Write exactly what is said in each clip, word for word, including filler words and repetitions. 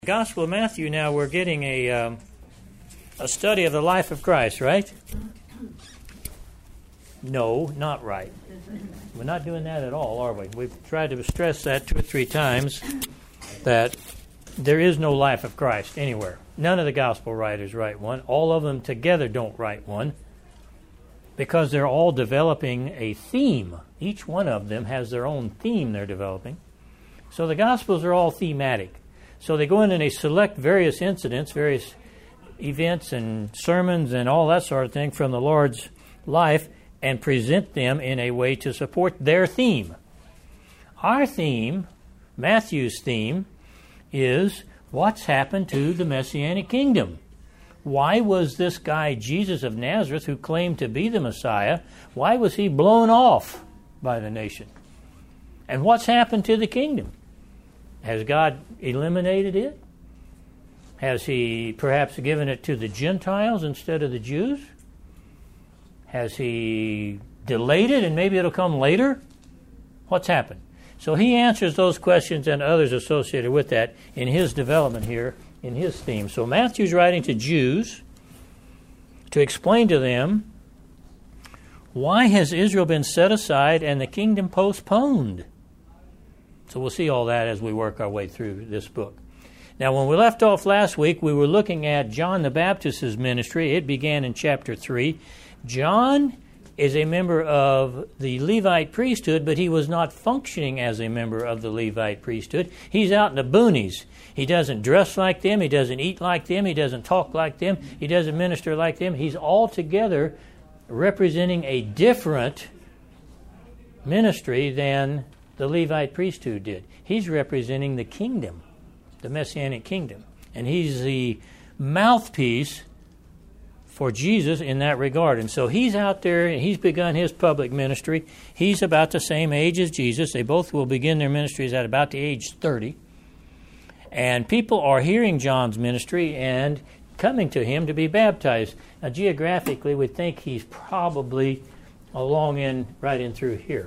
Gospel of Matthew. Now we're getting a um, a study of the life of Christ, right? No, not right. We're not doing that at all, are we? We've tried to stress that two or three times, that there is no life of Christ anywhere. None of the gospel writers write one. All of them together don't write one, because they're all developing a theme. Each one of them has their own theme they're developing. So the gospels are all thematic. So they go in and they select various incidents, various events and sermons and all that sort of thing from the Lord's life and present them in a way to support their theme. Our theme, Matthew's theme, is what's happened to the Messianic kingdom. Why was this guy, Jesus of Nazareth, who claimed to be the Messiah, why was he blown off by the nation? And what's happened to the kingdom? Has God eliminated it? Has He perhaps given it to the Gentiles instead of the Jews? Has He delayed it and maybe it'll come later? What's happened? So he answers those questions and others associated with that in his development here, in his theme. So Matthew's writing to Jews to explain to them, why has Israel been set aside and the kingdom postponed? So we'll see all that as we work our way through this book. Now, when we left off last week, we were looking at John the Baptist's ministry. It began in chapter three. John is a member of the Levite priesthood, but he was not functioning as a member of the Levite priesthood. He's out in the boonies. He doesn't dress like them. He doesn't eat like them. He doesn't talk like them. He doesn't minister like them. He's altogether representing a different ministry than the Levite priesthood did. He's representing the kingdom, the Messianic kingdom. And he's the mouthpiece for Jesus in that regard. And so he's out there, and he's begun his public ministry. He's about the same age as Jesus. They both will begin their ministries at about the age thirty. And people are hearing John's ministry and coming to him to be baptized. Now, geographically, we think he's probably along in, right in through here,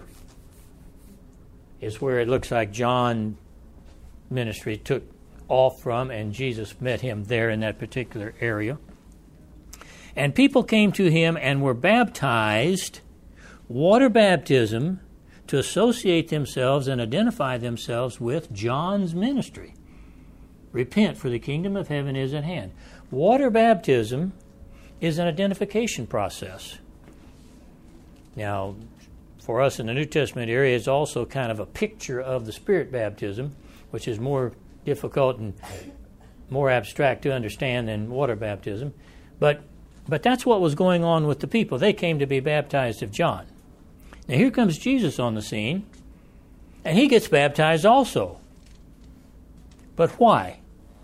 is where it looks like John's ministry took off from, and Jesus met him there in that particular area. And people came to him and were baptized, water baptism, to associate themselves and identify themselves with John's ministry. Repent, for the kingdom of heaven is at hand. Water baptism is an identification process. Now, for us in the New Testament area, it's also kind of a picture of the Spirit baptism, which is more difficult and more abstract to understand than water baptism. But but that's what was going on with the people. They came to be baptized of John. Now here comes Jesus on the scene, and he gets baptized also. But why?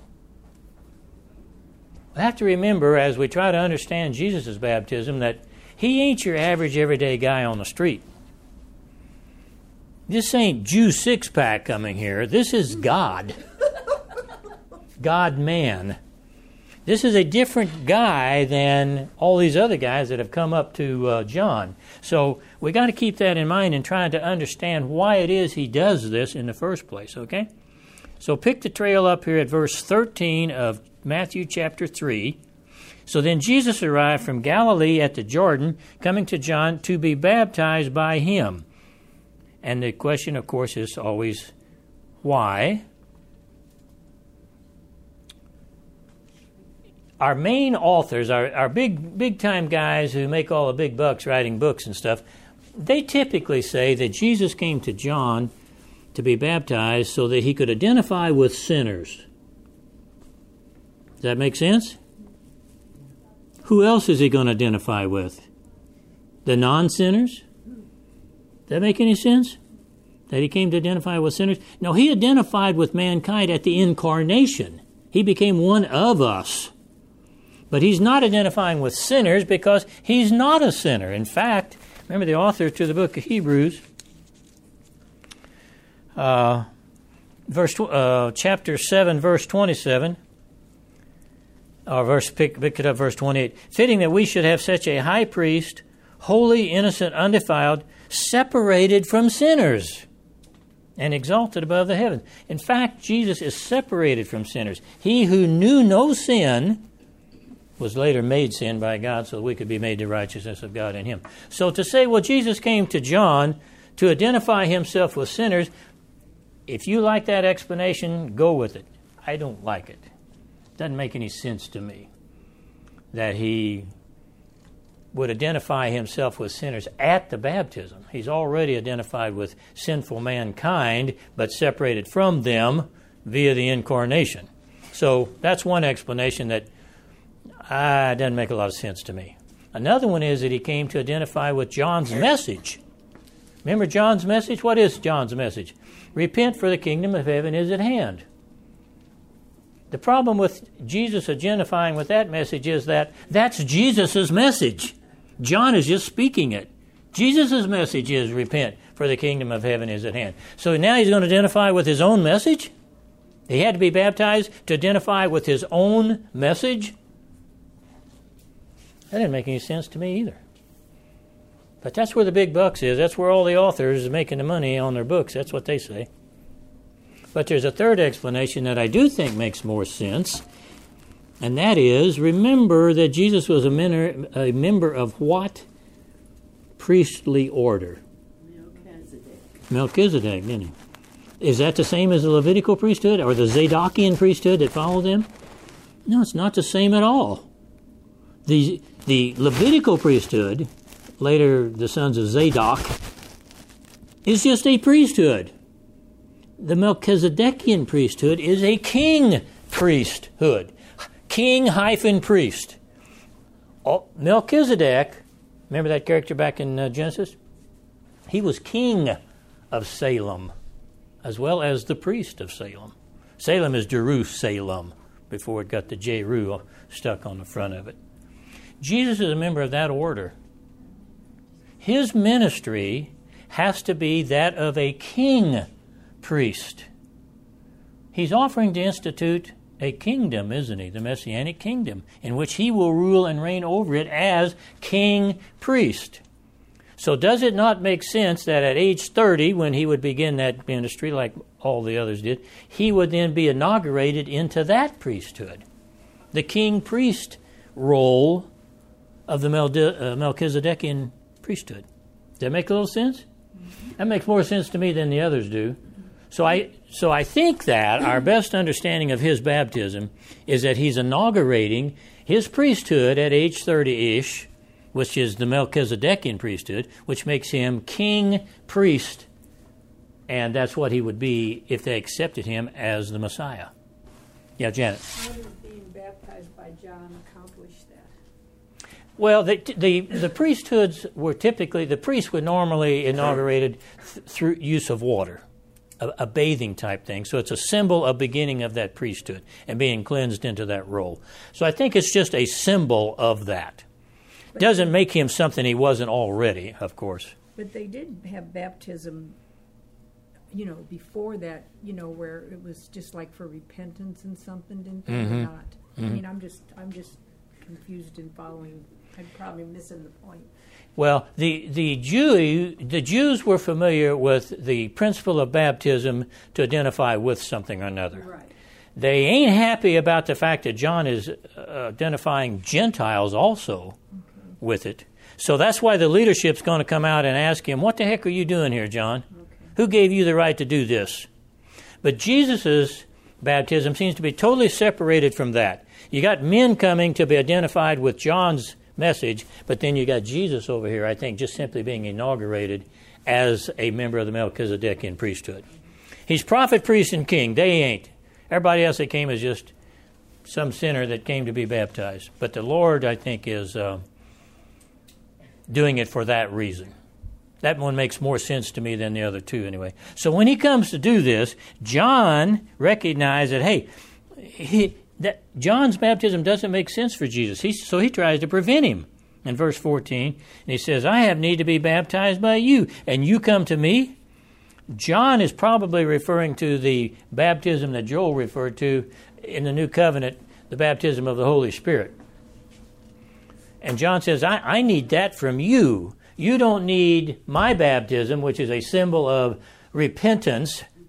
We have to remember, as we try to understand Jesus' baptism, that he ain't your average everyday guy on the street. This ain't Jew six-pack coming here. This is God. God-man. This is a different guy than all these other guys that have come up to uh, John. So we got to keep that in mind in trying to understand why it is he does this in the first place, okay? So pick the trail up here at verse thirteen of Matthew chapter three. So then Jesus arrived from Galilee at the Jordan, coming to John to be baptized by him. And the question, of course, is always, why? Our main authors, our, our big, big-time guys who make all the big bucks writing books and stuff, they typically say that Jesus came to John to be baptized so that he could identify with sinners. Does that make sense? Who else is he going to identify with? The non-sinners? Does that make any sense? That he came to identify with sinners? No, he identified with mankind at the incarnation. He became one of us. But he's not identifying with sinners because he's not a sinner. In fact, remember the author to the book of Hebrews, uh, verse uh, chapter seven, verse twenty-seven, or verse pick, pick it up, verse twenty-eight. Fitting that we should have such a high priest, holy, innocent, undefiled, separated from sinners. and exalted above the heavens. In fact, Jesus is separated from sinners. He who knew no sin was later made sin by God so that we could be made the righteousness of God in him. So to say, well, Jesus came to John to identify himself with sinners, if you like that explanation, go with it. I don't like it. It doesn't make any sense to me that he would identify himself with sinners at the baptism. He's already identified with sinful mankind, but separated from them via the incarnation. So that's one explanation that ah, doesn't make a lot of sense to me. Another one is that he came to identify with John's message. Remember John's message? What is John's message? Repent, for the kingdom of heaven is at hand. The problem with Jesus identifying with that message is that that's Jesus' message. John is just speaking it. Jesus' message is repent, for the kingdom of heaven is at hand. So now he's going to identify with his own message? He had to be baptized to identify with his own message? That didn't make any sense to me either. But that's where the big bucks is. That's where all the authors are making the money on their books. That's what they say. But there's a third explanation that I do think makes more sense, and that is, remember that Jesus was a, men- a member of what priestly order? Melchizedek. Melchizedek, didn't he? Is that the same as the Levitical priesthood or the Zadokian priesthood that followed them? No, it's not the same at all. The, the Levitical priesthood, later the sons of Zadok, is just a priesthood. The Melchizedekian priesthood is a king priesthood. King hyphen priest. Oh, Melchizedek, remember that character back in uh, Genesis? He was king of Salem, as well as the priest of Salem. Salem is Jerusalem, before it got the Jeru stuck on the front of it. Jesus is a member of that order. His ministry has to be that of a king priest. He's offering to institute a kingdom, isn't he? The Messianic kingdom, in which he will rule and reign over it as king priest. So does it not make sense that at age thirty, when he would begin that ministry like all the others did, he would then be inaugurated into that priesthood, the king priest role of the Melchizedekian priesthood? Does that make a little sense? That makes more sense to me than the others do. So I so I think that our best understanding of his baptism is that he's inaugurating his priesthood at age thirty-ish, which is the Melchizedekian priesthood, which makes him king priest, and that's what he would be if they accepted him as the Messiah. Yeah, Janet. How does being baptized by John accomplish that? Well, the, the the priesthoods were typically, the priest would normally inaugurated th- through use of water, a, a bathing type thing. So it's a symbol of beginning of that priesthood and being cleansed into that role. So I think it's just a symbol of that. But doesn't make him something he wasn't already, of course. But they did have baptism, you know, before that, you know, where it was just like for repentance and something, didn't they? Mm-hmm. Or not? Mm-hmm. I mean, I'm just, I'm just confused in following. I'm probably missing the point. Well, the the Jew the Jews were familiar with the principle of baptism to identify with something or another. Right. They ain't happy about the fact that John is uh, identifying Gentiles also okay. with it. So that's why the leadership's going to come out and ask him, "What the heck are you doing here, John? Okay. Who gave you the right to do this?" But Jesus' baptism seems to be totally separated from that. You got men coming to be identified with John's message, but then you got Jesus over here, I think, just simply being inaugurated as a member of the Melchizedekian priesthood. He's prophet, priest, and king. They ain't. Everybody else that came is just some sinner that came to be baptized. But the Lord, I think, is uh, doing it for that reason. That one makes more sense to me than the other two, anyway. So when he comes to do this, John recognized that, hey, he, that John's baptism doesn't make sense for Jesus. He, so he tries to prevent him. In verse fourteen, and he says, "I have need to be baptized by you, and you come to me?" John is probably referring to the baptism that Joel referred to in the New Covenant, the baptism of the Holy Spirit. And John says, I, I need that from you. You don't need my baptism, which is a symbol of repentance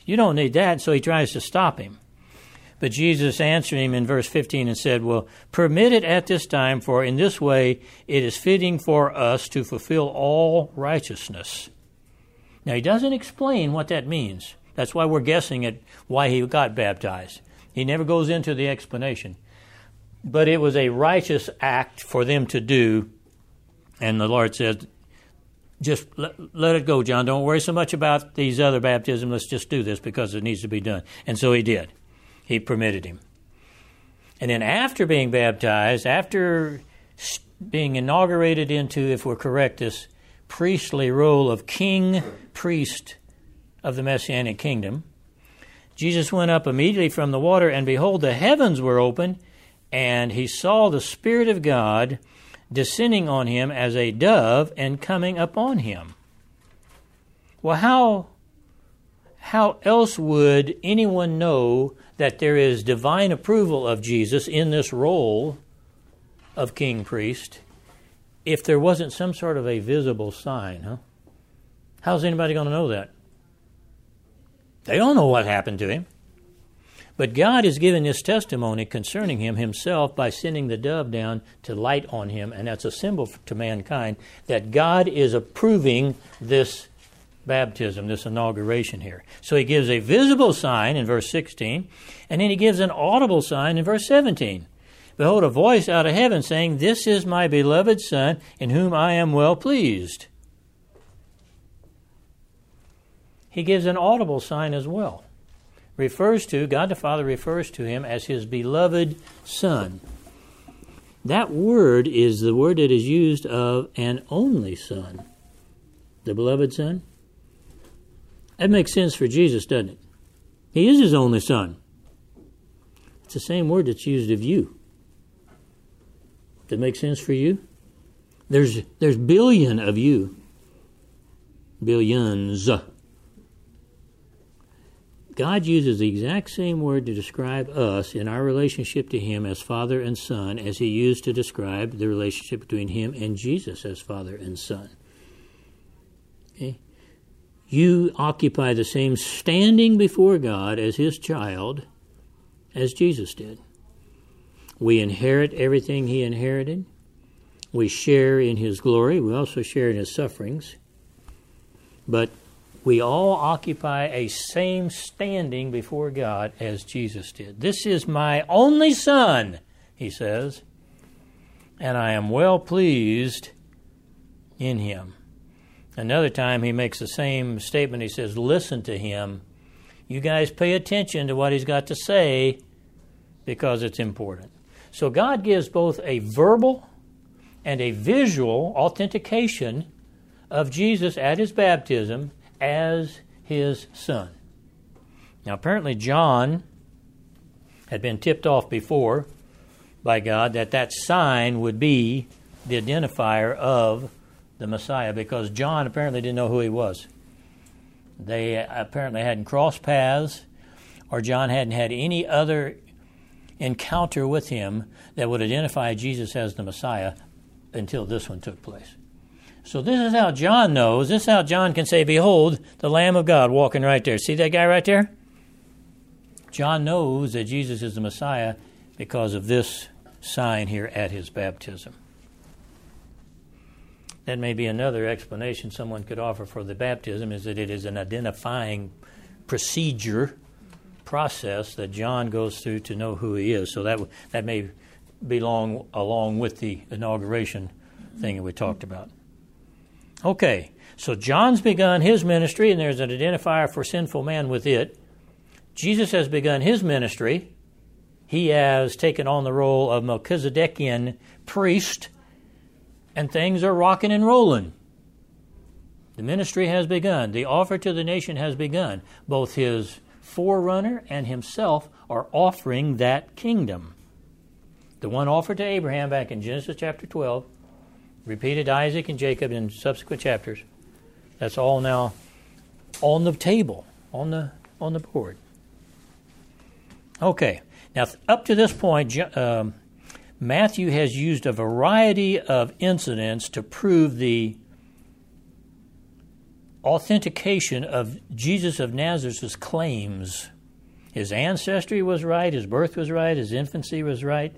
You don't need that, so he tries to stop him. But Jesus answered him in verse fifteen and said, well, permit it at this time, for in this way it is fitting for us to fulfill all righteousness. Now, he doesn't explain what that means. That's why we're guessing at why he got baptized. He never goes into the explanation. But it was a righteous act for them to do. And the Lord says, just let, let it go, John. Don't worry so much about these other baptisms. Let's just do this because it needs to be done. And so he did. He permitted him. And then after being baptized, after being inaugurated into, if we're correct, this priestly role of king, priest of the Messianic kingdom, Jesus went up immediately from the water, and behold, the heavens were opened, and he saw the Spirit of God descending on him as a dove and coming upon him. Well, how, how else would anyone know that there is divine approval of Jesus in this role of king priest if there wasn't some sort of a visible sign, huh? How's anybody going to know that? They don't know what happened to him. But God has given this testimony concerning him himself by sending the dove down to light on him, and that's a symbol to mankind that God is approving this baptism, this inauguration here. So he gives a visible sign in verse sixteen, and then he gives an audible sign in verse seventeen. Behold, a voice out of heaven saying, this is my beloved Son, in whom I am well pleased. He gives an audible sign as well. Refers to, God the Father refers to him as his beloved Son. That word is the word that is used of an only Son. The beloved Son. That makes sense for Jesus, doesn't it? He is his only Son. It's the same word that's used of you. Does that make sense for you? There's there's billion of you. Billions. God uses the exact same word to describe us in our relationship to him as Father and Son as he used to describe the relationship between him and Jesus as Father and Son. Okay? You occupy the same standing before God as his child as Jesus did. We inherit everything he inherited. We share in his glory. We also share in his sufferings. But we all occupy a same standing before God as Jesus did. This is my only Son, he says, and I am well pleased in him. Another time he makes the same statement. He says, listen to him. You guys pay attention to what he's got to say because it's important. So God gives both a verbal and a visual authentication of Jesus at his baptism as his Son. Now, apparently John had been tipped off before by God that that sign would be the identifier of the Messiah, because John apparently didn't know who he was. They apparently hadn't crossed paths, or John hadn't had any other encounter with him that would identify Jesus as the Messiah until this one took place. So this is how John knows. This is how John can say, behold, the Lamb of God walking right there. See that guy right there? John knows that Jesus is the Messiah because of this sign here at his baptism. That may be another explanation someone could offer for the baptism, is that it is an identifying procedure, process that John goes through to know who he is. So that that may belong along with the inauguration thing that we talked about. Okay, so John's begun his ministry, and there's an identifier for sinful man with it. Jesus has begun his ministry. He has taken on the role of Melchizedekian priest, and things are rocking and rolling. The ministry has begun. The offer to the nation has begun. Both his forerunner and himself are offering that kingdom. The one offered to Abraham back in Genesis chapter twelve, repeated Isaac and Jacob in subsequent chapters. That's all now on the table, on the on the board. Okay, now up to this point, um, Matthew has used a variety of incidents to prove the authentication of Jesus of Nazareth's claims. His ancestry was right, his birth was right, his infancy was right.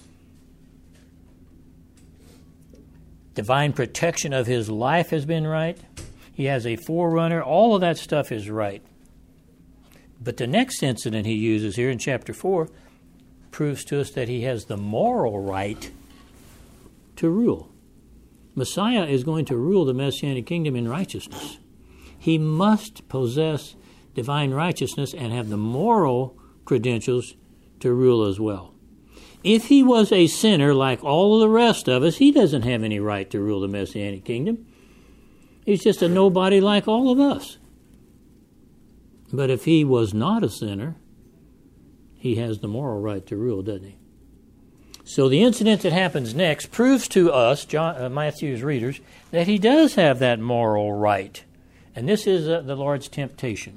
Divine protection of his life has been right. He has a forerunner. All of that stuff is right. But the next incident he uses here in chapter four proves to us that he has the moral right to rule. Messiah is going to rule the Messianic kingdom in righteousness. He must possess divine righteousness and have the moral credentials to rule as well. If he was a sinner like all of the rest of us, he doesn't have any right to rule the Messianic kingdom. He's just a nobody like all of us. But if he was not a sinner, he has the moral right to rule, doesn't he? So the incident that happens next proves to us, John, uh, Matthew's readers, that he does have that moral right. And this is uh, the Lord's temptation.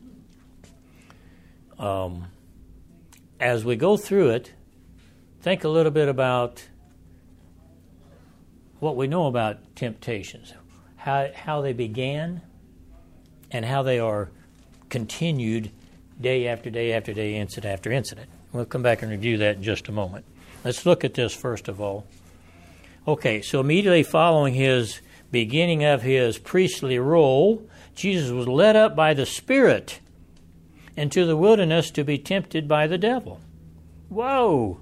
Um, as we go through it, think a little bit about what we know about temptations, how how they began, and how they are continued day after day after day, incident after incident. We'll come back and review that in just a moment. Let's look at this first of all. Okay, so immediately following his beginning of his priestly role, Jesus was led up by the Spirit into the wilderness to be tempted by the devil. Whoa!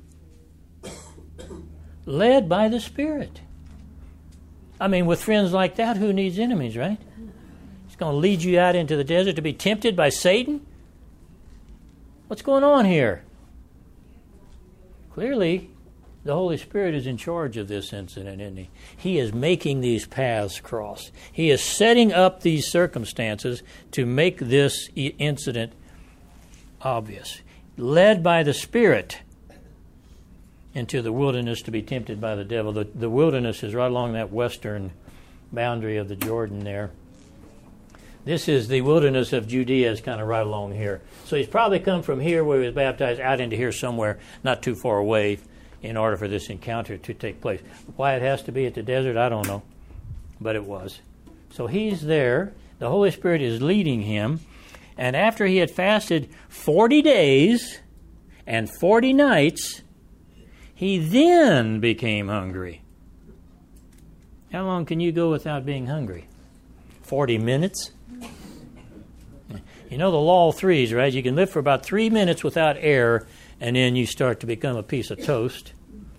Led by the Spirit. I mean, with friends like that, who needs enemies, right? He's going to lead you out into the desert to be tempted by Satan? What's going on here? Clearly, the Holy Spirit is in charge of this incident, isn't he? He is making these paths cross. He is setting up these circumstances to make this incident obvious. Led by the Spirit into the wilderness to be tempted by the devil. The, the wilderness is right along that western boundary of the Jordan there. This is the wilderness of Judea, is kind of right along here. So he's probably come from here where he was baptized out into here somewhere not too far away in order for this encounter to take place. Why it has to be at the desert, I don't know, but it was. So he's there. The Holy Spirit is leading him. And after he had fasted forty days and forty nights, he then became hungry. How long can you go without being hungry? forty minutes? You know the law of threes, right? You can live for about three minutes without air, and then you start to become a piece of toast.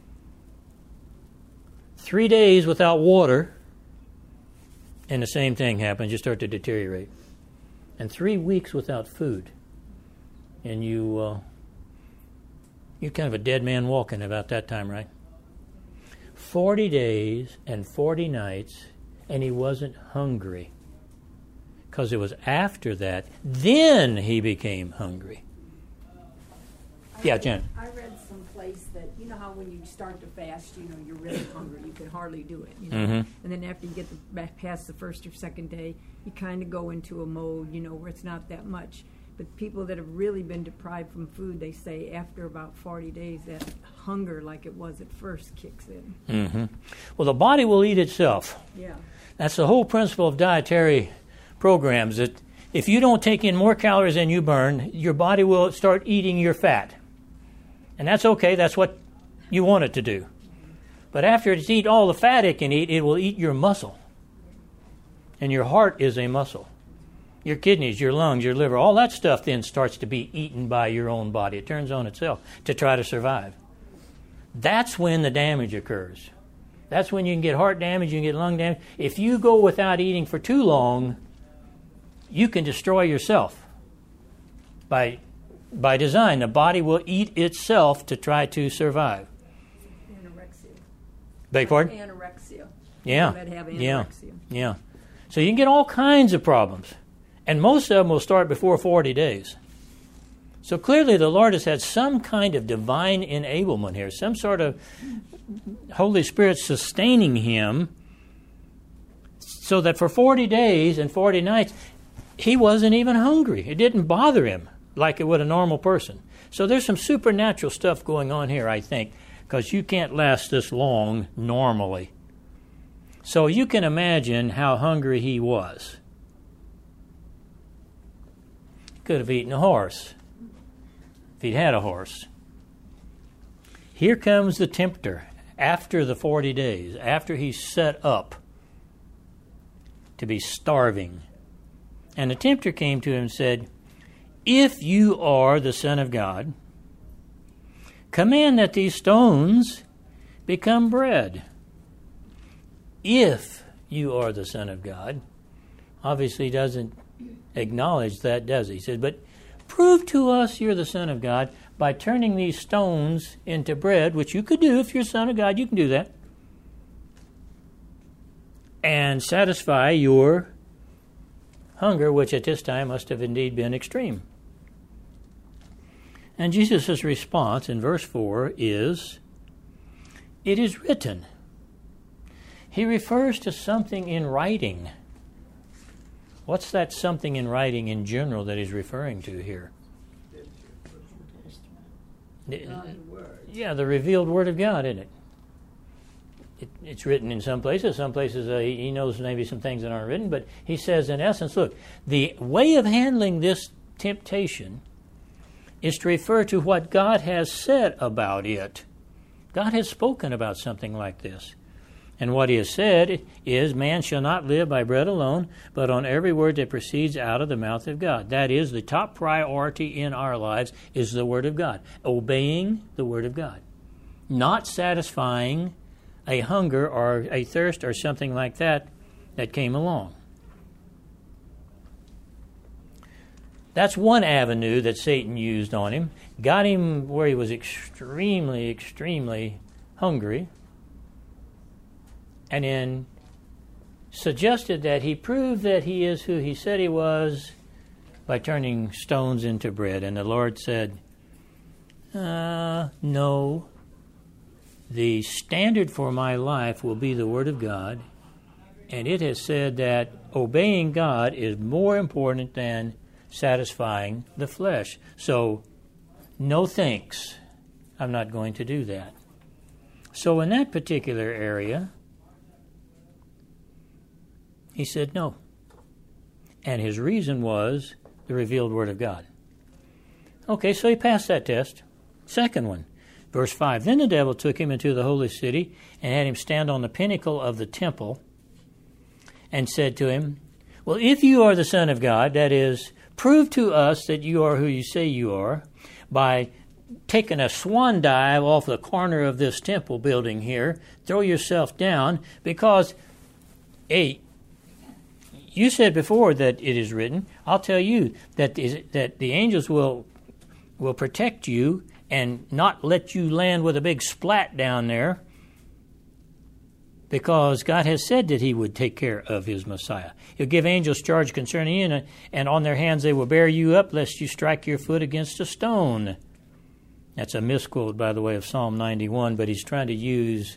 Three days without water, and the same thing happens. You start to deteriorate. And three weeks without food, and you, uh, you're kind of a dead man walking about that time, right? Forty days and forty nights, and he wasn't hungry. Because it was after that, then he became hungry. I Yeah, read, Jen. I read someplace that, you know how when you start to fast, you know, you're really hungry. You can hardly do it, you know. Mm-hmm. And then after you get the, back past the first or second day, you kind of go into a mode, you know, where it's not that much. But people that have really been deprived from food, they say after about forty days, that hunger, like it was at first, kicks in. Mm-hmm. Well, the body will eat itself. Yeah. That's the whole principle of dietary programs, that if you don't take in more calories than you burn, your body will start eating your fat. And that's okay. That's what you want it to do. But after it's eaten all the fat it can eat, it will eat your muscle. And your heart is a muscle. Your kidneys, your lungs, your liver, all that stuff then starts to be eaten by your own body. It turns on itself to try to survive. That's when the damage occurs. That's when you can get heart damage, you can get lung damage. If you go without eating for too long, you can destroy yourself. By by design, the body will eat itself to try to survive. Anorexia. Beg pardon? Anorexia. Yeah. That have Yeah. anorexia. Yeah. So you can get all kinds of problems. And most of them will start before forty days. So clearly the Lord has had some kind of divine enablement here, some sort of Holy Spirit sustaining him so that for forty days and forty nights, he wasn't even hungry. It didn't bother him like it would a normal person. So there's some supernatural stuff going on here, I think, because you can't last this long normally. So you can imagine how hungry he was. Could have eaten a horse if he'd had a horse. Here comes the tempter after the forty days, after he's set up to be starving. And the tempter came to him and said, if you are the Son of God, command that these stones become bread. If you are the Son of God. Obviously doesn't acknowledge that, does he? He says, but prove to us you're the Son of God by turning these stones into bread, which you could do if you're Son of God, you can do that, and satisfy your hunger, which at this time must have indeed been extreme. And Jesus' response in verse four is, it is written. He refers to something in writing. What's that something in writing in general that he's referring to here? Yeah, the revealed Word of God, isn't it? it it's written in some places. Some places uh, he knows maybe some things that aren't written, but he says in essence, look, the way of handling this temptation is to refer to what God has said about it. God has spoken about something like this. And what he has said is, man shall not live by bread alone, but on every word that proceeds out of the mouth of God. That is, the top priority in our lives is the Word of God. Obeying the Word of God. Not satisfying a hunger or a thirst or something like that that came along. That's one avenue that Satan used on him. Got him where he was extremely, extremely hungry. And then suggested that he prove that he is who he said he was by turning stones into bread. And the Lord said, uh, no, the standard for my life will be the Word of God. And it has said that obeying God is more important than satisfying the flesh. So, no thanks. I'm not going to do that. So in that particular area, he said no. And his reason was the revealed Word of God. Okay, so he passed that test. Second one, verse five. Then the devil took him into the holy city and had him stand on the pinnacle of the temple and said to him, well, if you are the Son of God, that is, prove to us that you are who you say you are by taking a swan dive off the corner of this temple building here, throw yourself down, because, hey, you said before that it is written. I'll tell you that the, that the angels will will protect you and not let you land with a big splat down there, because God has said that he would take care of his Messiah. He'll give angels charge concerning you, and, and on their hands they will bear you up, lest you strike your foot against a stone. That's a misquote, by the way, of Psalm ninety-one, but he's trying to use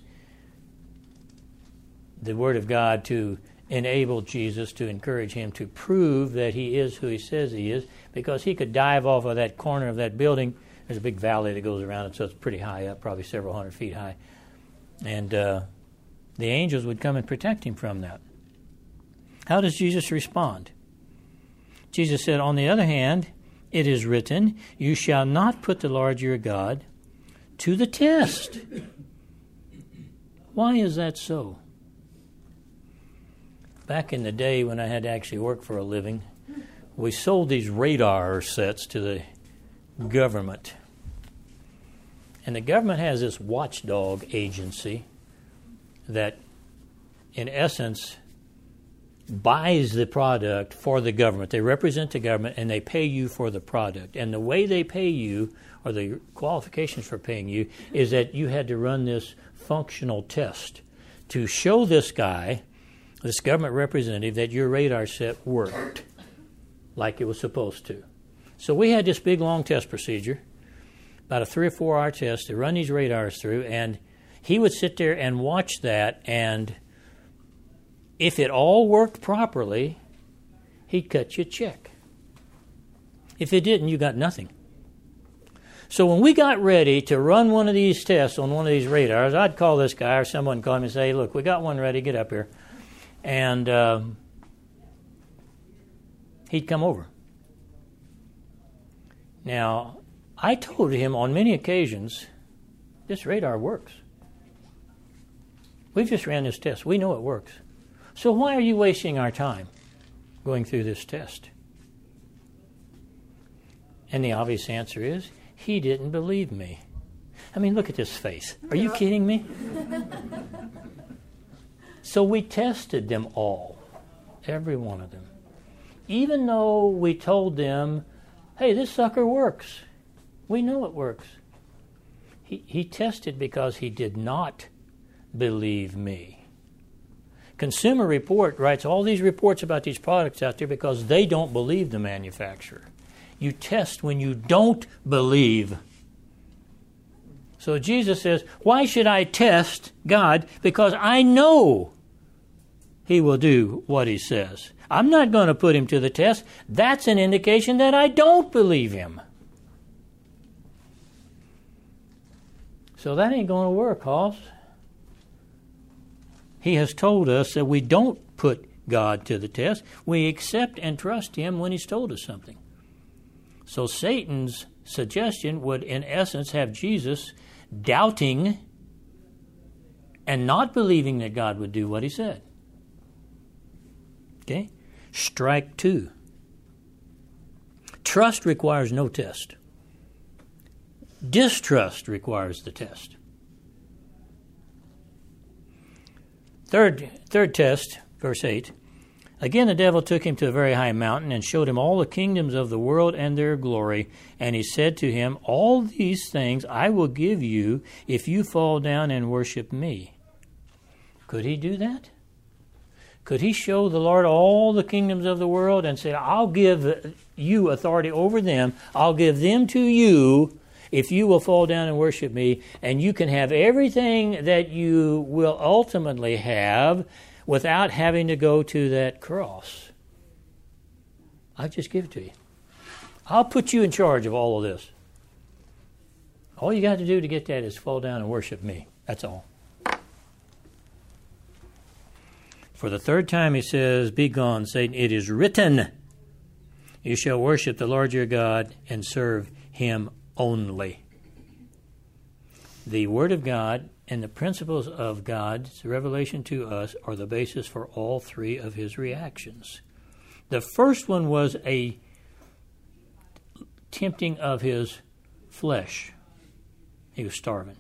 the Word of God to enable Jesus, to encourage him to prove that he is who he says he is, because he could dive off of that corner of that building. There's a big valley that goes around it, so it's pretty high up, probably several hundred feet high. And uh, the angels would come and protect him from that. How does Jesus respond? Jesus said, on the other hand, it is written, you shall not put the Lord your God to the test. Why is that so? Back in the day when I had to actually work for a living, we sold these radar sets to the government. And the government has this watchdog agency that, in essence, buys the product for the government. They represent the government and they pay you for the product. And the way they pay you, or the qualifications for paying you, is that you had to run this functional test to show this guy, this government representative, that your radar set worked like it was supposed to. So we had this big long test procedure, about a three or four hour test to run these radars through, and he would sit there and watch that, and if it all worked properly, he'd cut you a check. If it didn't, you got nothing. So when we got ready to run one of these tests on one of these radars, I'd call this guy, or someone call him and say, look, we got one ready, get up here. And um, he'd come over. Now, I told him on many occasions, this radar works. We've just ran this test. We know it works. So why are you wasting our time going through this test? And the obvious answer is, he didn't believe me. I mean, look at this face. Are you kidding me? So we tested them all, every one of them. Even though we told them, hey, this sucker works. We know it works. He, he tested because he did not believe me. Consumer Report writes all these reports about these products out there because they don't believe the manufacturer. You test when you don't believe. So Jesus says, why should I test God? Because I know he will do what he says. I'm not going to put him to the test. That's an indication that I don't believe him. So that ain't going to work, Hoss. He has told us that we don't put God to the test. We accept and trust him when he's told us something. So Satan's suggestion would, in essence, have Jesus doubting and not believing that God would do what he said. Okay? Strike two. Trust requires no test. Distrust requires the test. Third, third test, verse eight. Again, the devil took him to a very high mountain and showed him all the kingdoms of the world and their glory. And he said to him, all these things I will give you if you fall down and worship me. Could he do that? Could he show the Lord all the kingdoms of the world and say, I'll give you authority over them. I'll give them to you if you will fall down and worship me. And you can have everything that you will ultimately have without having to go to that cross. I'll just give it to you. I'll put you in charge of all of this. All you got to do to get that is fall down and worship me. That's all. For the third time he says, be gone, Satan. It is written, you shall worship the Lord your God and serve him only. The Word of God and the principles of God's revelation to us are the basis for all three of his reactions. The first one was a tempting of his flesh. He was starving.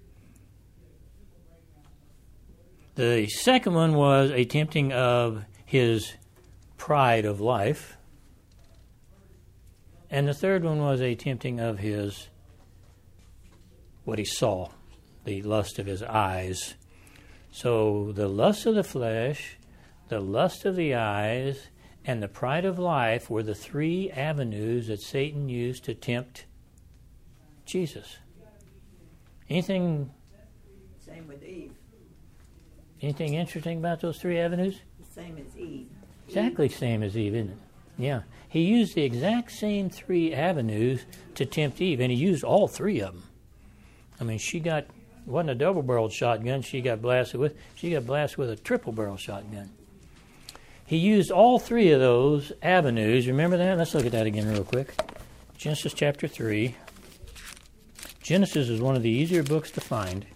The second one was a tempting of his pride of life. And the third one was a tempting of his, what he saw, the lust of his eyes. So the lust of the flesh, the lust of the eyes, and the pride of life were the three avenues that Satan used to tempt Jesus. Anything? Same with Eve. Anything interesting about those three avenues? The same as Eve. Exactly same as Eve, isn't it? Yeah. He used the exact same three avenues to tempt Eve, and he used all three of them. I mean, she got, it wasn't a double-barreled shotgun she got blasted with. She got blasted with a triple-barrel shotgun. He used all three of those avenues. Remember that? Let's look at that again real quick. Genesis chapter three. Genesis is one of the easier books to find.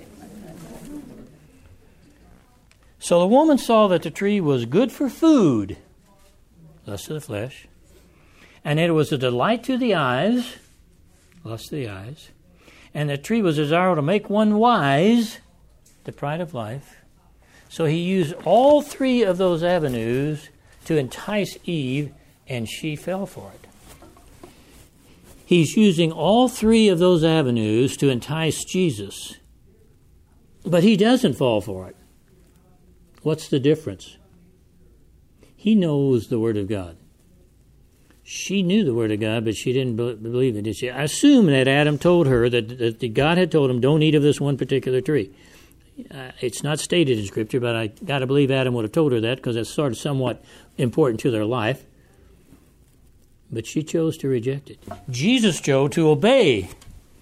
So the woman saw that the tree was good for food, lust of the flesh, and it was a delight to the eyes, lust of the eyes, and the tree was desirable to make one wise, the pride of life. So he used all three of those avenues to entice Eve, and she fell for it. He's using all three of those avenues to entice Jesus, but he doesn't fall for it. What's the difference? He knows the Word of God. She knew the Word of God, but she didn't believe it, did she? I assume that Adam told her that, that God had told him, don't eat of this one particular tree. Uh, it's not stated in Scripture, but I got to believe Adam would have told her that because that's sort of somewhat important to their life. But she chose to reject it. Jesus chose to obey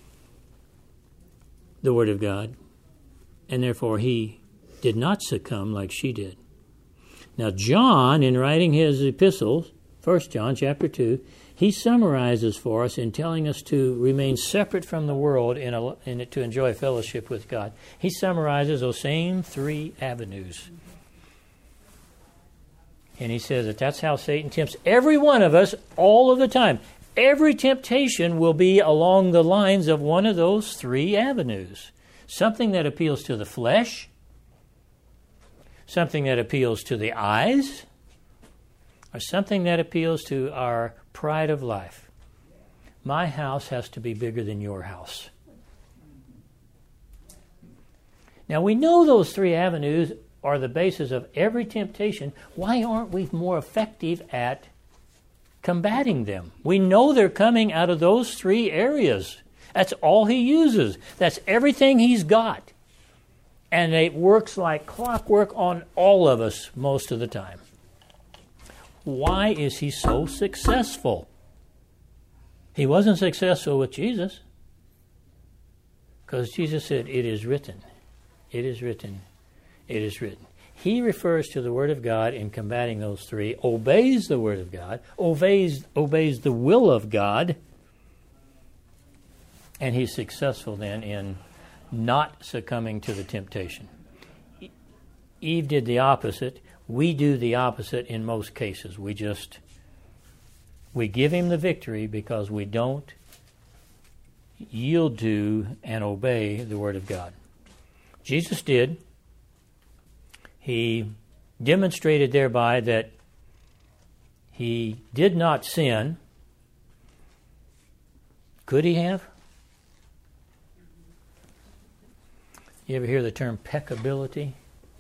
the Word of God, and therefore he did not succumb like she did. Now, John, in writing his epistles, First John chapter two, he summarizes for us in telling us to remain separate from the world in, a, in to enjoy fellowship with God. He summarizes those same three avenues. And he says that that's how Satan tempts every one of us all of the time. Every temptation will be along the lines of one of those three avenues. Something that appeals to the flesh, something that appeals to the eyes, or something that appeals to our pride of life. My house has to be bigger than your house. Now we know those three avenues are the basis of every temptation. Why aren't we more effective at combating them? We know they're coming out of those three areas. That's all he uses. That's everything he's got. And it works like clockwork on all of us most of the time. Why is he so successful? He wasn't successful with Jesus. Because Jesus said, it is written. It is written. It is written. He refers to the Word of God in combating those three, obeys the Word of God, obeys, obeys the will of God, and he's successful then in not succumbing to the temptation. Eve did the opposite. We do the opposite in most cases. We just, we give him the victory because we don't yield to and obey the Word of God. Jesus did. He demonstrated thereby that he did not sin. Could he have? You ever hear the term peccability?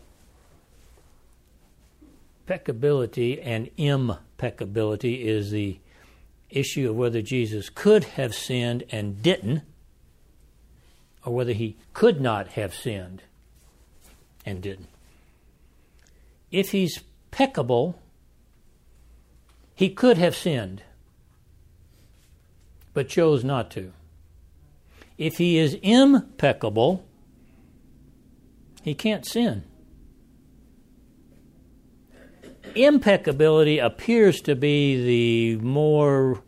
Peccability and impeccability is the issue of whether Jesus could have sinned and didn't, or whether he could not have sinned and didn't. If he's peccable, he could have sinned, but chose not to. If he is impeccable, he can't sin. Impeccability appears to be the more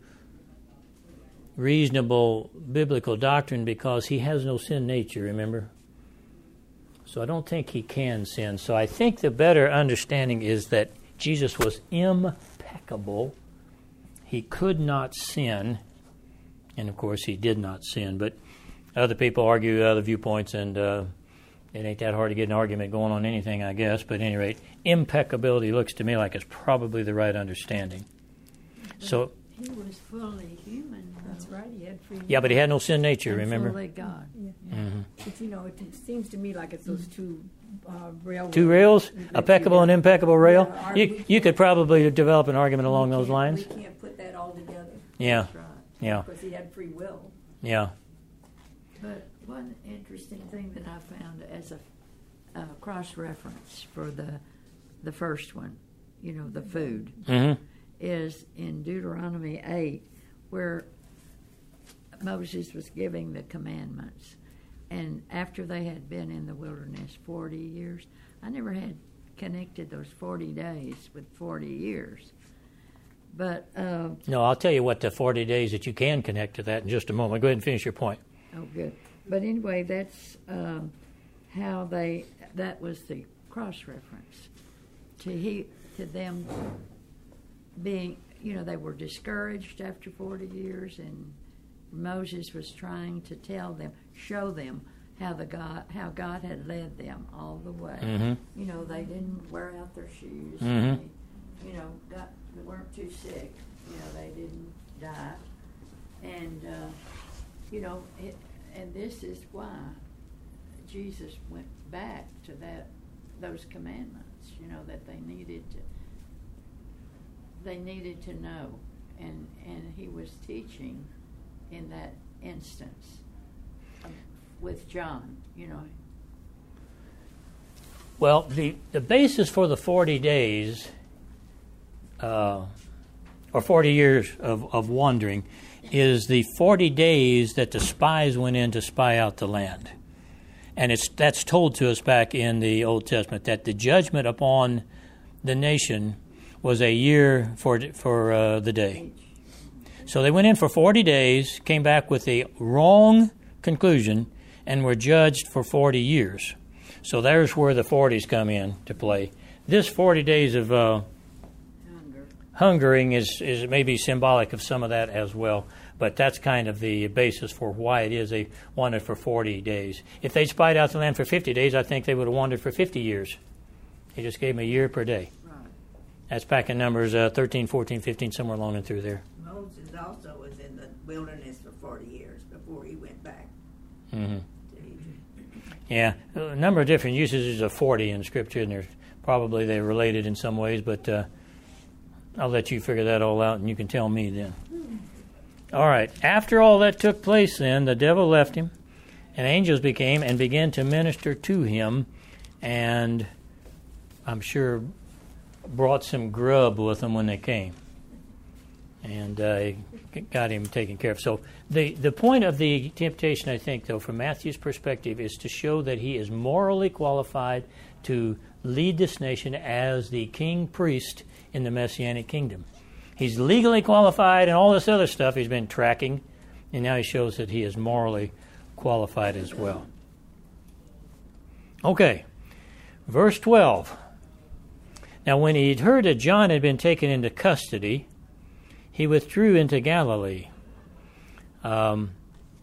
reasonable biblical doctrine because he has no sin nature, remember? So I don't think he can sin. So I think the better understanding is that Jesus was impeccable. He could not sin. And of course he did not sin. But other people argue other viewpoints, and uh, it ain't that hard to get an argument going on anything, I guess. But at any rate, impeccability looks to me like it's probably the right understanding. But so he was fully human. That's right. He had free will. yeah, but he had no sin nature, And remember? fully God. Yeah. Mm-hmm. But you know, it, it seems to me like it's those two uh, railroads. Two rails, a peccable and impeccable rail. Yeah, our- You you could probably develop an argument along We those can't- lines. We can't put that all together Yeah, That's right. yeah, because he had free will. yeah. But one interesting thing that I found as a, a cross-reference for the the first one, you know, the food, Mm-hmm. is in Deuteronomy eight, where Moses was giving the commandments. And after they had been in the wilderness forty years, I never had connected those forty days with forty years. But, uh, No, I'll tell you what the forty days that you can connect to that in just a moment. Go ahead and finish your point. oh, good. But anyway, that's um, how they, that was the cross-reference to he, to them being, you know, they were discouraged after forty years, and Moses was trying to tell them, show them how the God, how God had led them all the way. Mm-hmm. You know, they didn't wear out their shoes. Mhm. They, you know, got, they weren't too sick. You know, they didn't die. And, uh, you know, it, and this is why Jesus went back to that, those commandments, you know, that they needed to, they needed to know. And, and he was teaching in that instance um, with John, you know. Well, the, the basis for the forty days, uh, or forty years of, of wandering, is the forty days that the spies went in to spy out the land. And it's that's told to us back in the Old Testament, that the judgment upon the nation was a year for for uh, the day. So they went in for forty days, came back with a wrong conclusion, and were judged for forty years. So there's where the forties come in to play. This forty days of uh, Hunger. hungering is, is maybe symbolic of some of that as well. But that's kind of the basis for why it is they wanted for forty days. If they spied out the land for fifty days, I think they would have wandered for fifty years. He just gave them a year per day. Right. That's back in Numbers uh, thirteen, fourteen, fifteen, somewhere along and through there. Moses also was in the wilderness for forty years before he went back Mm-hmm. to Egypt. Yeah, a number of different usages of forty in Scripture, and they're probably they're related in some ways, but uh, I'll let you figure that all out, and you can tell me then. All right, after all that took place then, the devil left him, and angels became and began to minister to him, and I'm sure brought some grub with them when they came, and uh, got him taken care of. So the, the point of the temptation, I think, though, from Matthew's perspective, is to show that he is morally qualified to lead this nation as the king priest in the Messianic kingdom. He's legally qualified and all this other stuff he's been tracking, and now he shows that he is morally qualified as well. Okay, verse twelve. Now when he'd heard that John had been taken into custody, he withdrew into Galilee. Um,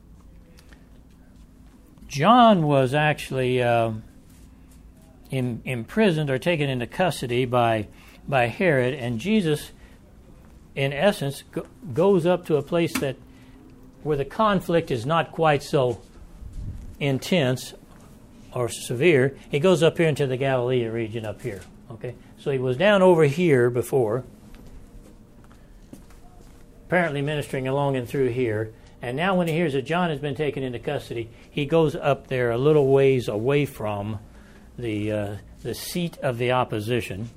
John was actually uh, in, imprisoned or taken into custody by, by Herod, and Jesus, in essence, go, goes up to a place that where the conflict is not quite so intense or severe. He goes up here into the Galilee region up here. Okay, so he was down over here before, apparently ministering along and through here. And now when he hears that John has been taken into custody, he goes up there a little ways away from the uh, the seat of the opposition.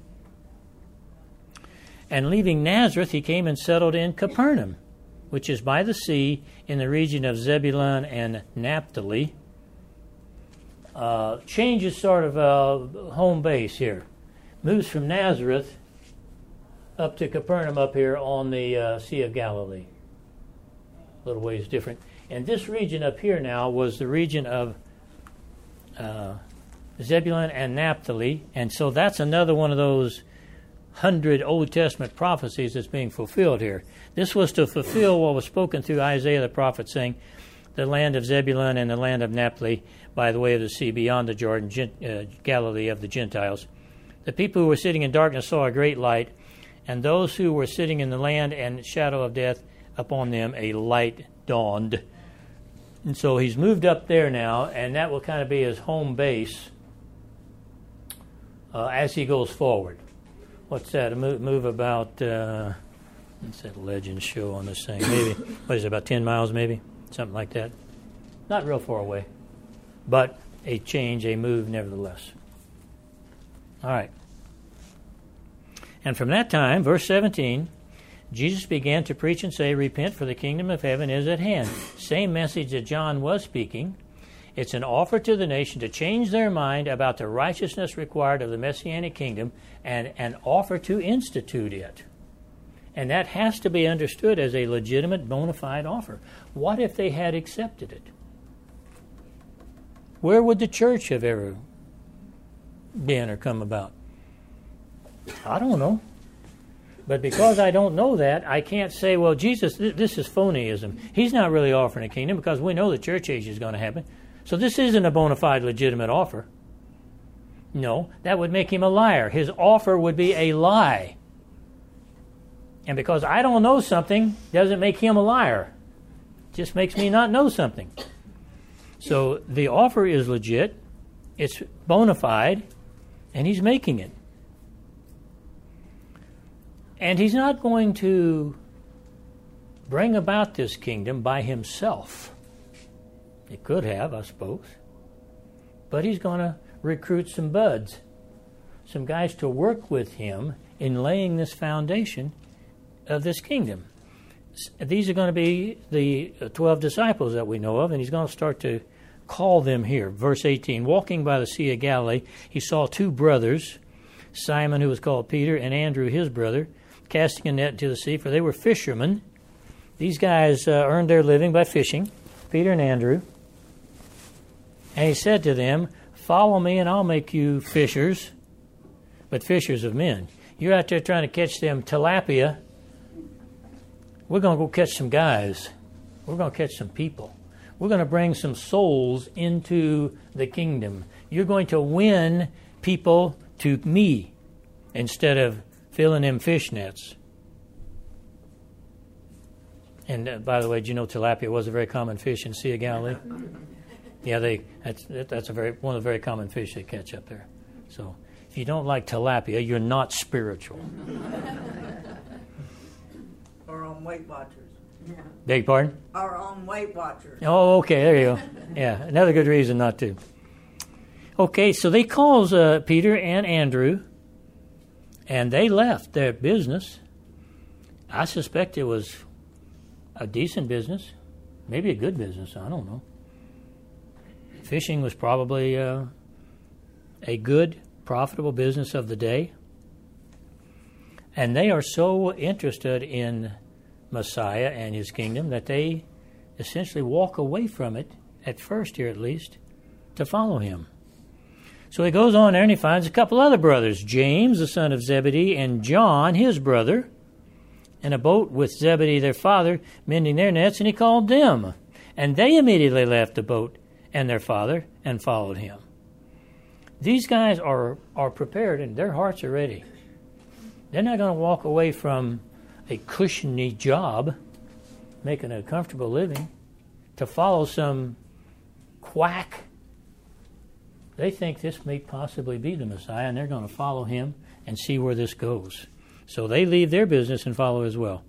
And leaving Nazareth, he came and settled in Capernaum, which is by the sea in the region of Zebulun and Naphtali. Uh, changes sort of uh, home base here. Moves from Nazareth up to Capernaum up here on the uh, Sea of Galilee. A little ways different. And this region up here now was the region of uh, Zebulun and Naphtali. And so that's another one of those hundred Old Testament prophecies that's being fulfilled here. This was to fulfill what was spoken through Isaiah the prophet, saying, the land of Zebulun and the land of Naphtali by the way of the sea beyond the Jordan, Gent- uh, Galilee of the Gentiles. The people who were sitting in darkness saw a great light, and those who were sitting in the land and shadow of death, upon them a light dawned. And so he's moved up there now, and that will kind of be his home base uh, as he goes forward. What's that? A move, move about, uh, what's that legend show on this thing? Maybe, what is it, about ten miles maybe? Something like that. Not real far away, but a change, a move nevertheless. All right. And from that time, verse seventeen, Jesus began to preach and say, repent, for the kingdom of heaven is at hand. Same message that John was speaking. It's an offer to the nation to change their mind about the righteousness required of the Messianic kingdom and an offer to institute it. And that has to be understood as a legitimate, bona fide offer. What if they had accepted it? Where would the church have ever been or come about? I don't know. But because I don't know that, I can't say, well, Jesus, th- this is phonyism. He's not really offering a kingdom because we know the church age is going to happen. So this isn't a bona fide, legitimate offer. No, that would make him a liar. His offer would be a lie. And because I don't know something doesn't make him a liar. It just makes me not know something. So the offer is legit. It's bona fide. And he's making it. And he's not going to bring about this kingdom by himself. He could have, I suppose. But he's going to recruit some buds, some guys to work with him in laying this foundation of this kingdom. These are going to be the twelve disciples that we know of, and he's going to start to call them here. Verse eighteen, walking by the Sea of Galilee, he saw two brothers, Simon, who was called Peter, and Andrew, his brother, casting a net into the sea, for they were fishermen. These guys uh, earned their living by fishing, Peter and Andrew. And he said to them, follow me and I'll make you fishers, but fishers of men. You're out there trying to catch them tilapia. We're going to go catch some guys. We're going to catch some people. We're going to bring some souls into the kingdom. You're going to win people to me instead of filling them fish nets. And uh, by the way, do you know tilapia was a very common fish in Sea of Galilee? Yeah, they that's that's a very one of the very common fish they catch up there. So if you don't like tilapia, you're not spiritual. Or on Weight Watchers. Beg pardon? Or on Weight Watchers. Oh, okay, there you go. Yeah, another good reason not to. Okay, so they calls uh, Peter and Andrew, and they left their business. I suspect it was a decent business, maybe a good business, I don't know. Fishing was probably uh, a good, profitable business of the day. And they are so interested in Messiah and his kingdom that they essentially walk away from it, at first here at least, to follow him. So he goes on there and he finds a couple other brothers, James, the son of Zebedee, and John, his brother, in a boat with Zebedee, their father, mending their nets, and he called them. And they immediately left the boat and their father and followed him. These guys are, are prepared and their hearts are ready. They're not going to walk away from a cushiony job, making a comfortable living, to follow some quack. They think this may possibly be the Messiah, and they're going to follow him and see where this goes. So they leave their business and follow as well.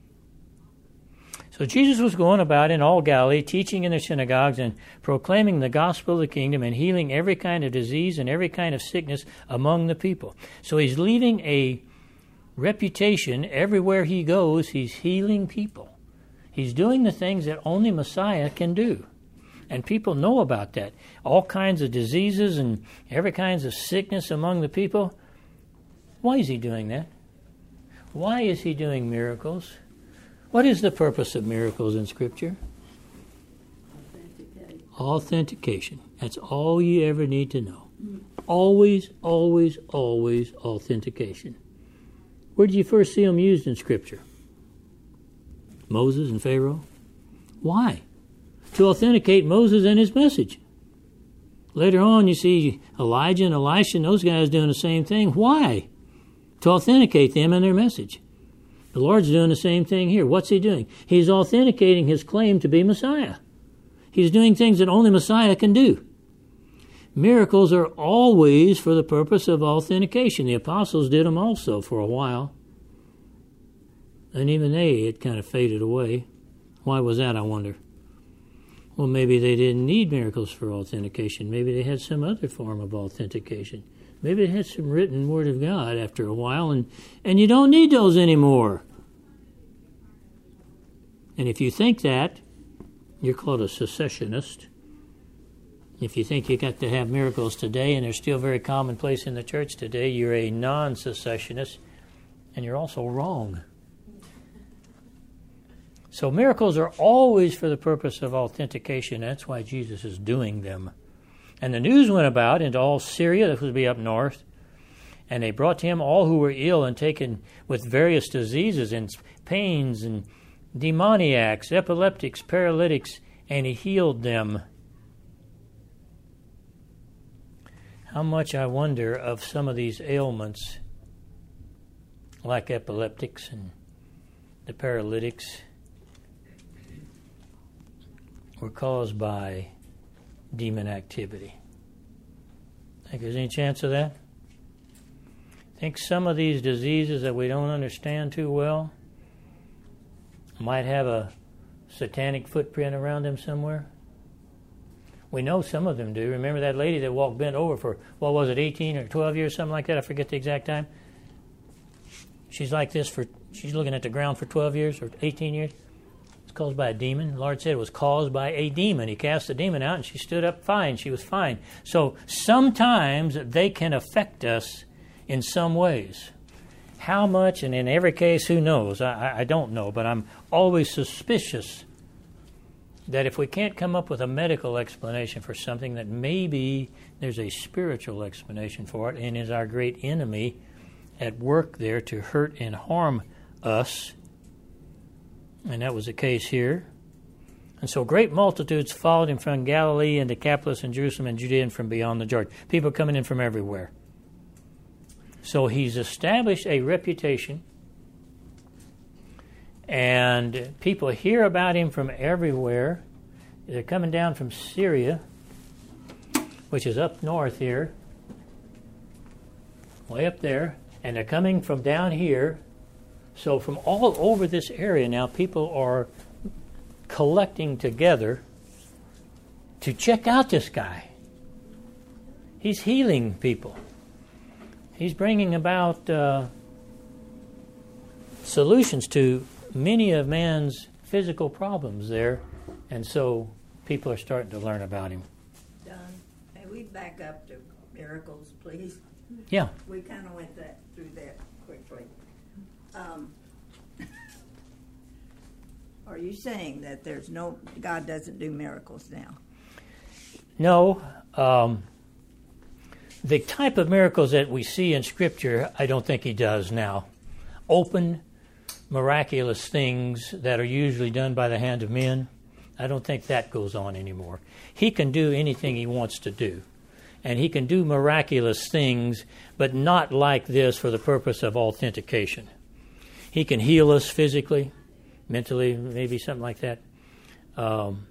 So Jesus was going about in all Galilee, teaching in their synagogues and proclaiming the gospel of the kingdom and healing every kind of disease and every kind of sickness among the people. So he's leaving a reputation everywhere he goes. He's healing people. He's doing the things that only Messiah can do. And people know about that. All kinds of diseases and every kinds of sickness among the people. Why is he doing that? Why is he doing miracles? What is the purpose of miracles in Scripture? Authentication. Authentication. That's all you ever need to know. Always, always, always authentication. Where did you first see them used in Scripture? Moses and Pharaoh. Why? To authenticate Moses and his message. Later on, you see Elijah and Elisha and those guys doing the same thing. Why? To authenticate them and their message. The Lord's doing the same thing here. What's he doing? He's authenticating his claim to be Messiah. He's doing things that only Messiah can do. Miracles are always for the purpose of authentication. The apostles did them also for a while. And even they had kind of faded away. Why was that, I wonder? Well, maybe they didn't need miracles for authentication. Maybe they had some other form of authentication. Maybe they had some written Word of God after a while, and, and you don't need those anymore. And if you think that, you're called a cessationist. If you think you got to have miracles today and they're still very commonplace in the church today, you're a non-cessationist, and you're also wrong. So miracles are always for the purpose of authentication. That's why Jesus is doing them. And the news went about into all Syria, that would be up north, and they brought to him all who were ill and taken with various diseases and pains and demoniacs, epileptics, paralytics, and he healed them. How much, I wonder, of some of these ailments, like epileptics and the paralytics, were caused by demon activity. Think there's any chance of that? Think some of these diseases that we don't understand too well might have a satanic footprint around them somewhere? We know some of them do. Remember that lady that walked bent over for, what was it, eighteen or twelve years, something like that? I forget the exact time. She's like this for, she's looking at the ground for twelve years or eighteen years. It's caused by a demon. The Lord said it was caused by a demon. He cast the demon out and she stood up fine. She was fine. So sometimes they can affect us in some ways. How much, and in every case, who knows? I, I don't know, but I'm always suspicious that if we can't come up with a medical explanation for something, that maybe there's a spiritual explanation for it, and is our great enemy at work there to hurt and harm us. And that was the case here. And so great multitudes followed him from Galilee and Decapolis and Jerusalem and Judea and from beyond the Jordan. People coming in from everywhere. So he's established a reputation, and people hear about him from everywhere. They're coming down from Syria, which is up north here, way up there, and they're coming from down here. So from all over this area now, people are collecting together to check out this guy. He's healing people. He's bringing about uh, solutions to many of man's physical problems there, and so people are starting to learn about him. Don, may we back up to miracles, please? Yeah. We kind of went that through that quickly. Um, are you saying that there's no, God doesn't do miracles now? No. Um, the type of miracles that we see in Scripture, I don't think he does now. Open, miraculous things that are usually done by the hand of men, I don't think that goes on anymore. He can do anything he wants to do. And he can do miraculous things, but not like this for the purpose of authentication. He can heal us physically, mentally, maybe something like that. Um,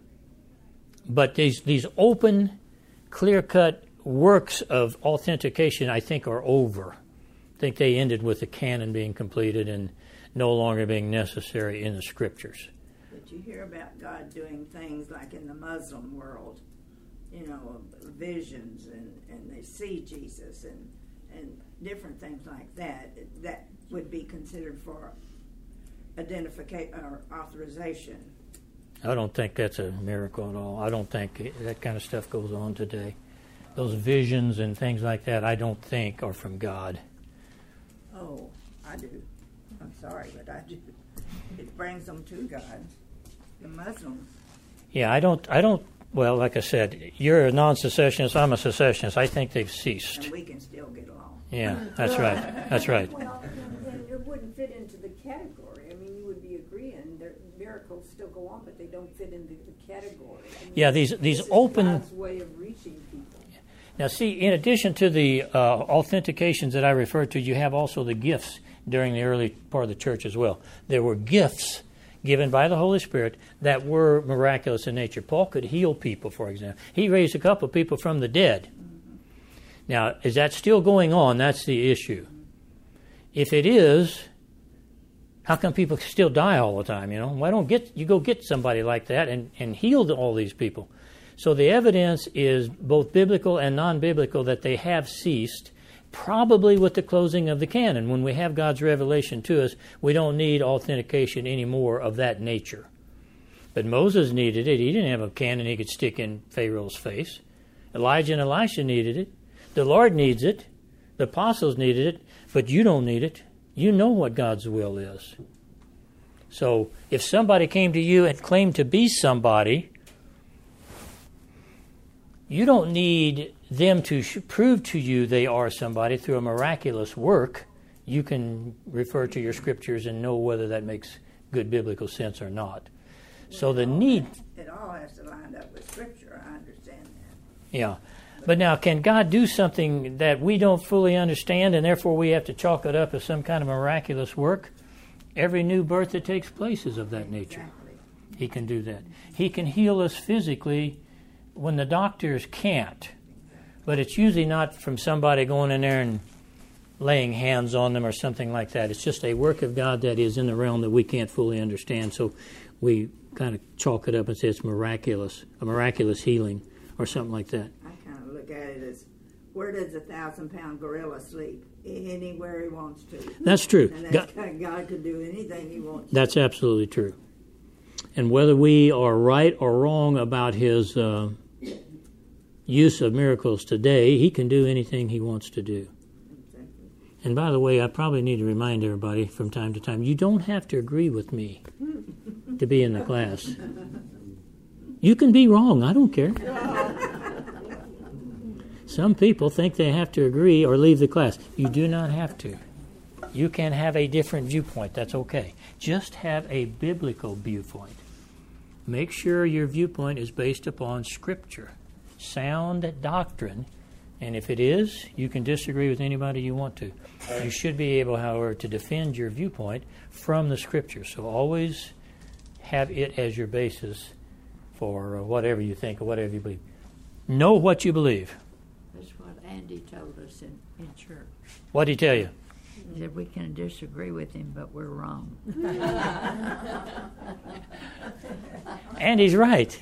but these these open, clear-cut works of authentication, I think, are over. I think they ended with the canon being completed and no longer being necessary in the Scriptures. But you hear about God doing things like in the Muslim world, you know, visions, and, and they see Jesus and and different things like that. That would be considered for identification or authorization. I don't think that's a miracle at all. I don't think that kind of stuff goes on today. Those visions and things like that, I don't think are from God. Oh, I do. I'm sorry, but I do. It brings them to God. The Muslims. Yeah, I don't. I don't. Well, like I said, you're a non-secessionist. I'm a secessionist. I think they've ceased. And we can still get along. Yeah, that's right. That's right. Well, and, and it wouldn't fit into the category. I mean, you would be agreeing that miracles still go on, but they don't fit into the category. I mean, Yeah, these these this is open. God's way of reaching people. Now, see, in addition to the uh, authentications that I referred to, you have also the gifts during the early part of the church as well. There were gifts given by the Holy Spirit that were miraculous in nature. Paul could heal people, for example. He raised a couple of people from the dead. Mm-hmm. Now, is that still going on? That's the issue. If it is, how come people still die all the time? You know, why don't get you go get somebody like that and, and heal all these people? So the evidence is both biblical and non-biblical that they have ceased, probably with the closing of the canon. When we have God's revelation to us, we don't need authentication anymore of that nature. But Moses needed it. He didn't have a canon he could stick in Pharaoh's face. Elijah and Elisha needed it. The Lord needs it. The apostles needed it. But you don't need it. You know what God's will is. So if somebody came to you and claimed to be somebody, you don't need them to sh- prove to you they are somebody through a miraculous work. You can refer to your Scriptures and know whether that makes good biblical sense or not. Well, So the it all need... has- It all has to line up with Scripture. I understand that. Yeah. But now, can God do something that we don't fully understand and therefore we have to chalk it up as some kind of miraculous work? Every new birth that takes place is of that nature. Exactly. He can do that. He can heal us physically when the doctors can't. But it's usually not from somebody going in there and laying hands on them or something like that. It's just a work of God that is in the realm that we can't fully understand. So we kind of chalk it up and say it's miraculous, a miraculous healing or something like that. I kind of look at it as, where does a thousand-pound gorilla sleep? Anywhere he wants to. That's true. And God, that's God, God could do anything he wants. that's absolutely true. And whether we are right or wrong about his uh, use of miracles today, he can do anything he wants to do. Exactly. And by the way, I probably need to remind everybody from time to time, you don't have to agree with me to be in the class. You can be wrong. I don't care. Some people think they have to agree or leave the class. You do not have to. You can have a different viewpoint. That's okay. Just have a biblical viewpoint. Make sure your viewpoint is based upon Scripture, sound doctrine, and if it is, you can disagree with anybody you want to. You should be able, however, to defend your viewpoint from the Scripture. So always have it as your basis for whatever you think or whatever you believe. Know what you believe. That's what Andy told us in, in church. What did he tell you? He said we can disagree with him, but we're wrong. Andy's right.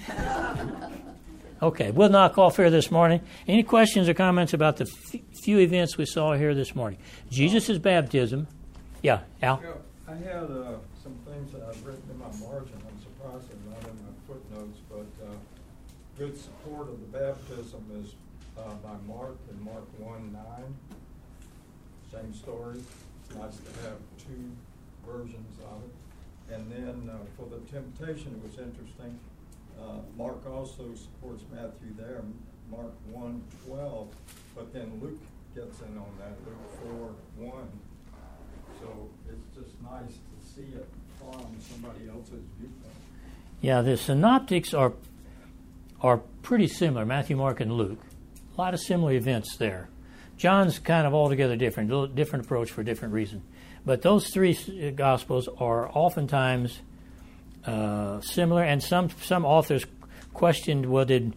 Okay, we'll knock off here this morning. Any questions or comments about the f- few events we saw here this morning? Jesus' baptism. Yeah, Al? Yeah, I had uh, some things that I've written in my margin. I'm surprised they're not in my footnotes, but uh, good support of the baptism is uh, by Mark in Mark one nine. Same story. It's nice to have two versions of it. And then uh, for the temptation, it was interesting. Uh, Mark also supports Matthew there, Mark one twelve, but then Luke gets in on that, Luke four one. So it's just nice to see it from somebody else's viewpoint. Yeah, the synoptics are are pretty similar, Matthew, Mark, and Luke. A lot of similar events there. John's kind of altogether different, a little different approach for a different reason. But those three Gospels are oftentimes uh, similar, and some some authors questioned, well, did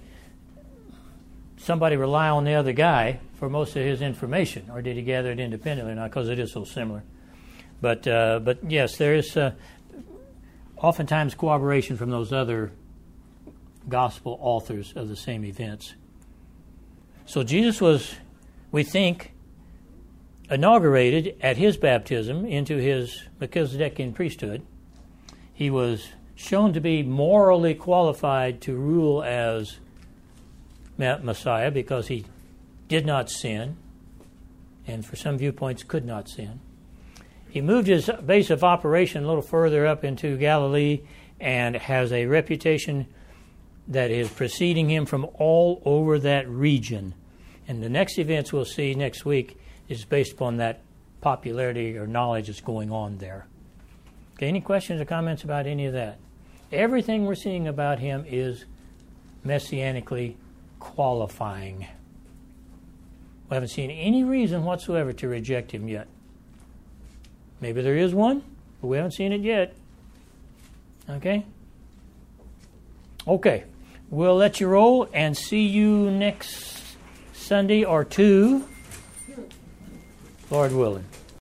somebody rely on the other guy for most of his information, or did he gather it independently? Not because it is so similar. But uh, but yes, there is uh, oftentimes corroboration from those other Gospel authors of the same events. So Jesus was, we think, inaugurated at his baptism into his Melchizedekian priesthood. He was shown to be morally qualified to rule as Messiah because he did not sin, and for some viewpoints could not sin. He moved his base of operation a little further up into Galilee and has a reputation that is preceding him from all over that region. And the next events we'll see next week is based upon that popularity or knowledge that's going on there. Okay, any questions or comments about any of that? Everything we're seeing about him is messianically qualifying. We haven't seen any reason whatsoever to reject him yet. Maybe there is one, but we haven't seen it yet. Okay? Okay. We'll let you roll and see you next Sunday or two, Lord willing.